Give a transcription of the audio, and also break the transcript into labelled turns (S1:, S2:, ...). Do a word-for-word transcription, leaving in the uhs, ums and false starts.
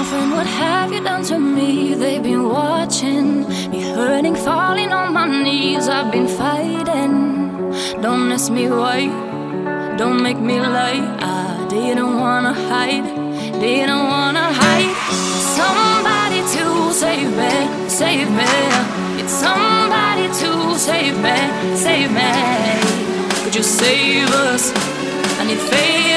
S1: friend, what have you done to me? They've been watching me hurting, falling on my knees. I've been fighting. Don't ask me why, don't make me lie. I didn't wanna hide, didn't wanna hide. Somebody to save me, save me. It's somebody to save me, save me. Could you save us? I need faith.